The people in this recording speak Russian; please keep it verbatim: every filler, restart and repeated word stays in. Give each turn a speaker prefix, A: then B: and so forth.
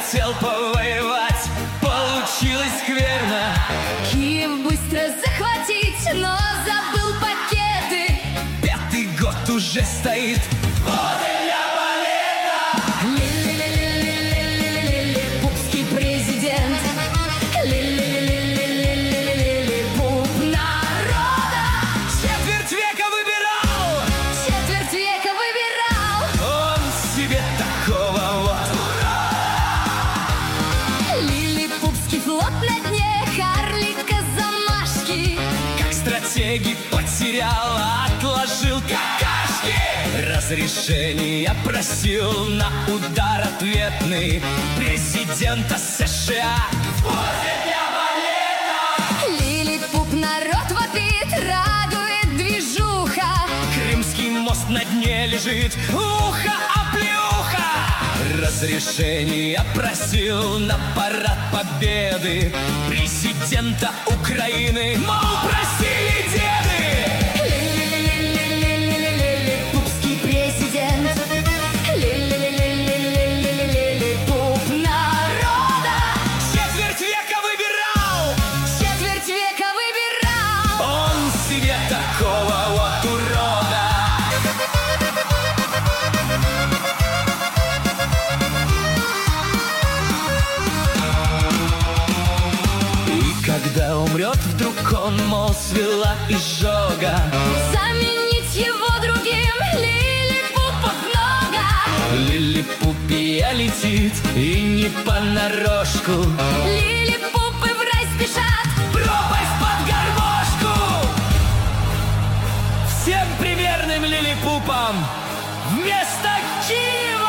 A: хотел повоевать, получилось скверно.
B: Киев быстро захватить, но забыл пакеты.
A: Пятый год уже стоит, вот и для балета.
B: Лилипупский президент. Лилипуп народа.
A: Четверть века выбирал,
B: Четверть века выбирал.
A: он себе такого вот.
B: Лилипупский флот на дне, карлика замашки.
A: Как стратегий потерял, отложил какашки. Разрешение просил на удар ответный президента США. После дня балета
B: Лилипуп народ вопит, радует движуха.
A: Крымский мост на дне лежит, ухо оплеуха. Разрешение просил на парад победы президента Украины, мол, просили деды.
B: Лилипупский президент. Лилипуп народа.
A: Четверть века выбирал,
B: Четверть века выбирал.
A: он себе такого вот урода. И когда умрет вдруг он, мол, свела изжога,
B: Заменить его другим лилипупов много.
A: Лилипупия летит и не понарошку,
B: Лилипупы в рай спешат.
A: пропасть под гармошку. Всем примерным лилипупам вместо Киева